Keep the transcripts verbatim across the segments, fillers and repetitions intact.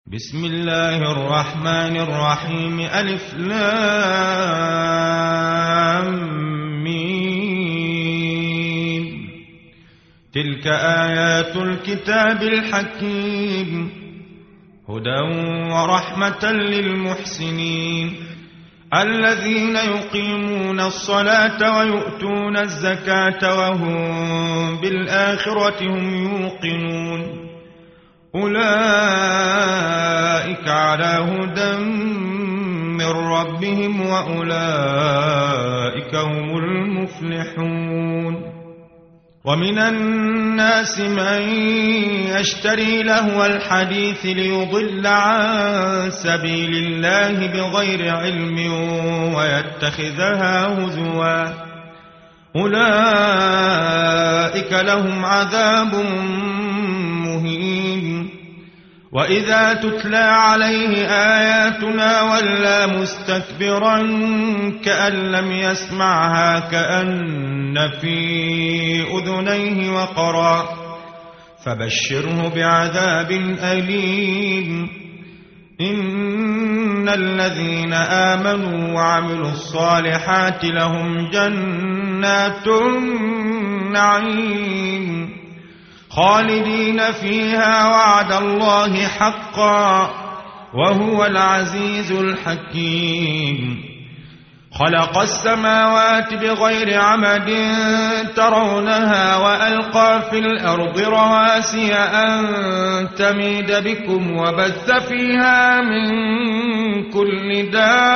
بسم الله الرحمن الرحيم. ألف لام ميم. تلك آيات الكتاب الحكيم هدى ورحمة للمحسنين الذين يقيمون الصلاة ويؤتون الزكاة وهم بالآخرة هم يوقنون أولئك على هدى من ربهم وأولئك هم المفلحون. ومن الناس من يشتري لهو الحديث ليضل عن سبيل الله بغير علم ويتخذها هزوا أولئك لهم عذاب مهين. وإذا تتلى عليه آياتنا ولى مستكبرا كأن لم يسمعها كأن في أذنيه وقرا فبشره بعذاب أليم. إن الذين آمنوا وعملوا الصالحات لهم جنات النعيم خالدين فيها وعد الله حقا وهو العزيز الحكيم. خلق السماوات بغير عمد ترونها وألقى في الأرض رواسي أن تميد بكم وبث فيها من كل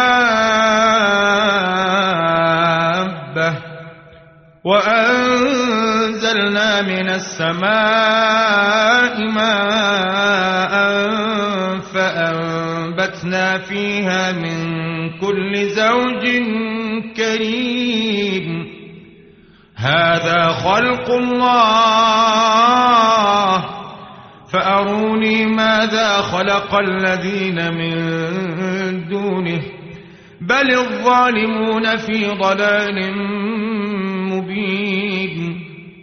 دابة وأنزلنا من السماء ماء فأنبتنا فيها من كل زوج كريم. هذا خلق الله فأروني ماذا خلق الذين من دونه بل الظالمون في ضلال مبين.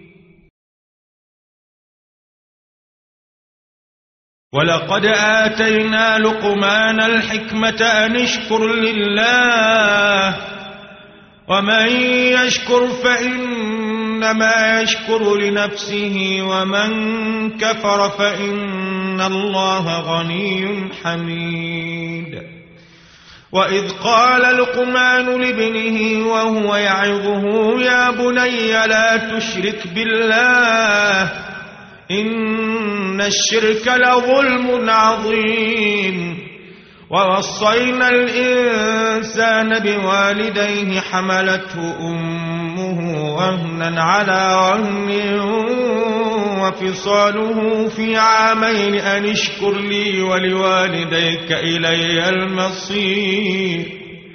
ولقد آتينا لقمان الحكمة أن اشكر لله ومن يشكر فإنما يشكر لنفسه ومن كفر فإن الله غني حميد. وإذ قال لقمان لابنه وهو يعظه يا بني لا تشرك بالله إن الشرك لظلم عظيم. ووصينا الإنسان بوالديه حملته أمه وهنا على وهن وفصاله في عامين أن اشكر لي ولوالديك إلي المصير.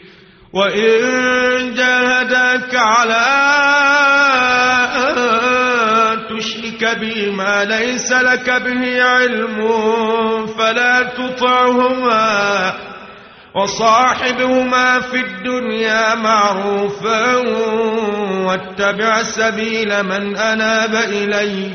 وإن جاهداك على أن تشرك بي ما ليس لك به علم فلا تطعهما وصاحبهما في الدنيا معروفا واتبع سبيل من أناب إلي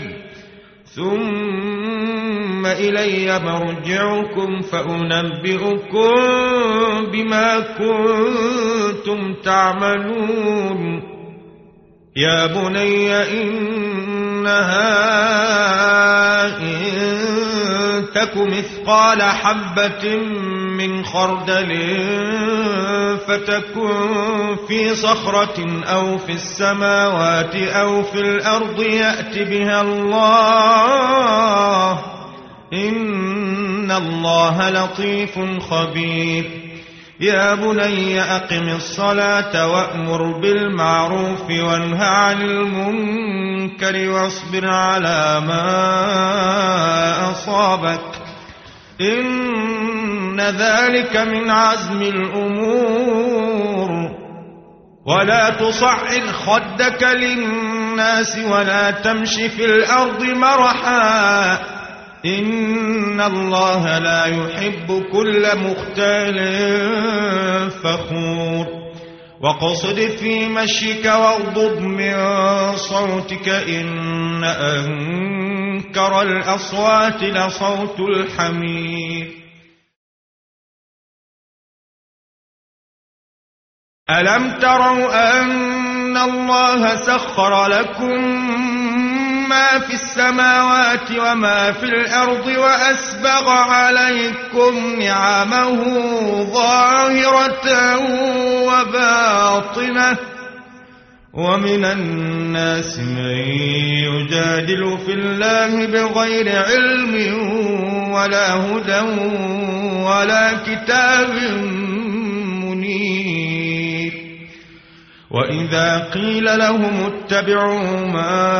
ثم إلي مرجعكم فأنبئكم بما كنتم تعملون. يا بني إنها إن تك مثقال حبة من خردل فتكن في صخرة أو في السماوات أو في الأرض يأت بها الله إن الله لطيف خبير. يا بني أقم الصلاة وأمر بالمعروف وانه عن المنكر واصبر على ما أصابك إن ذلك من عزم الأمور. ولا تصعد خدك للناس ولا تمش في الأرض مرحا إن الله لا يحب كل مختال فخور. واقصد في مشيك واغضض من صوتك إن أنكر الأصوات لصوت الحمير. ألم تروا أن الله سخر لكم ما في السماوات وما في الأرض وأسبغ عليكم نعمه ظاهرة وباطنة ومن الناس من يجادل في الله بغير علم ولا هدى ولا كتاب منير وإذا قيل لهم اتبعوا ما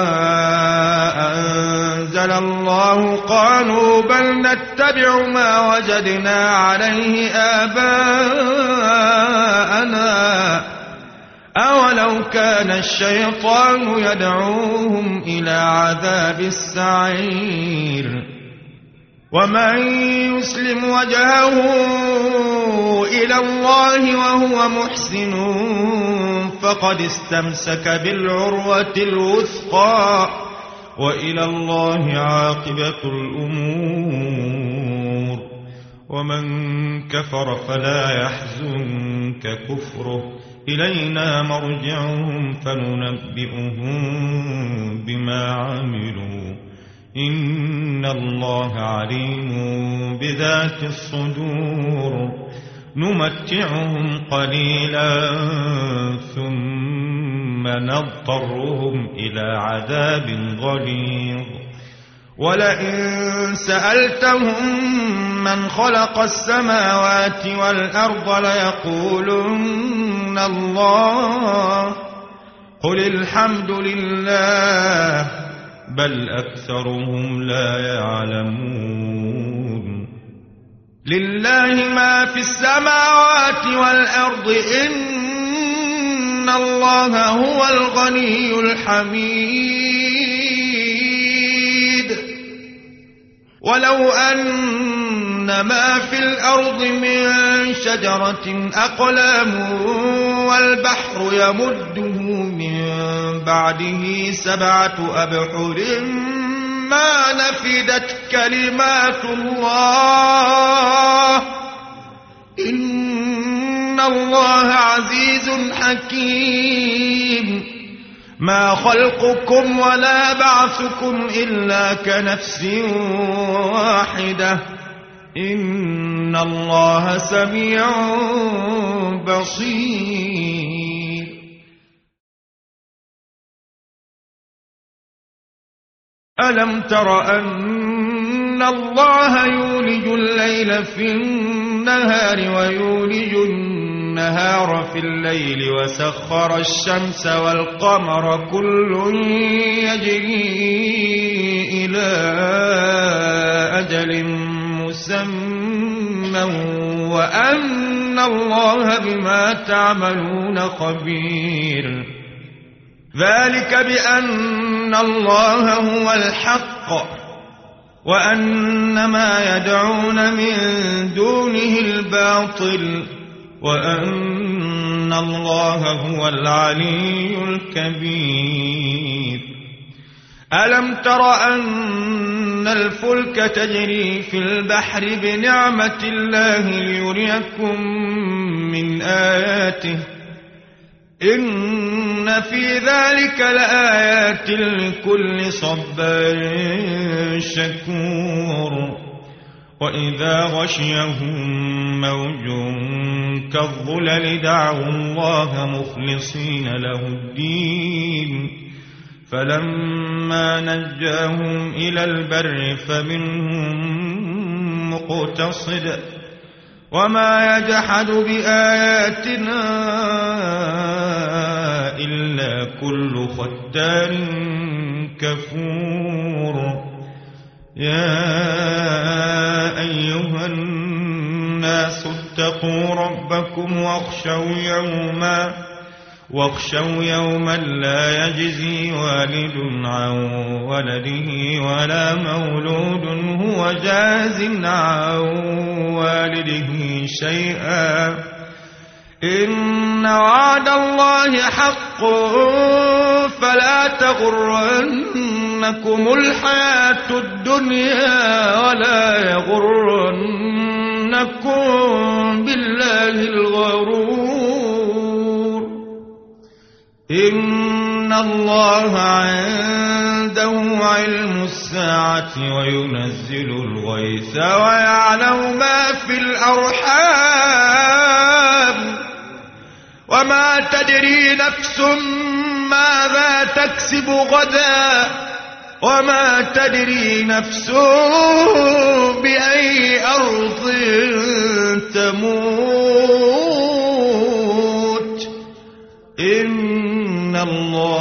أنزل الله قالوا بل نتبع ما وجدنا عليه آباءنا أولو كان الشيطان يدعوهم إلى عذاب السعير ومن يسلم وجهه إلى الله وهو محسن فقد استمسك بالعروة الوثقى وإلى الله عاقبة الأمور ومن كفر فلا يحزنك كفره إلينا مرجعهم فننبئهم بما عملوا إن الله عليم بذات الصدور نمتعهم قليلا ثم نضطرهم إلى عذاب غليظ ولئن سألتهم من خلق السماوات والأرض ليقولن الله قل الحمد لله بل أكثرهم لا يعلمون لله ما في السماوات والأرض إن الله هو الغني الحميد ولو أن ما في الأرض من شجرة أقلام والبحر يمده من بعده سبعة أبحر ما نفدت كلمات الله إن الله عزيز حكيم ما خلقكم ولا بعثكم إلا كنفس واحدة إن الله سميع بصير ألم تر أن الله يولج الليل في النهار ويولج النهار في الليل وسخر الشمس والقمر كل يجري إلى أجل مسمى وأن الله بما تعملون خبير ذلك بأن الله هو الحق وأن ما يدعون من دونه الباطل وأن الله هو العلي الكبير ألم تر أن الفلك تجري في البحر بنعمة الله ليريكم من آياته إن في ذلك لآيات لكل صبار شكور وإذا غشيهم موج كالظلل دعوا الله مخلصين له الدين فلما نجاهم إلى البر فمنهم مقتصد وما يجحد بآياتنا إلا كل ختار كفور يا أيها الناس اتقوا ربكم واخشوا يوما واخشوا يوما لا يجزي والد عن ولده ولا مولود هو جاز عن والده شيئا إن وعد الله حق فلا تغرنكم الحياة الدنيا ولا يغرنكم بالله الغرور إن الله عنده علم الساعة وينزل الغيث ويعلم ما في الأرحام وما تدري نفس ماذا تكسب غدا وما تدري نفس بأي أرض تموت إن الله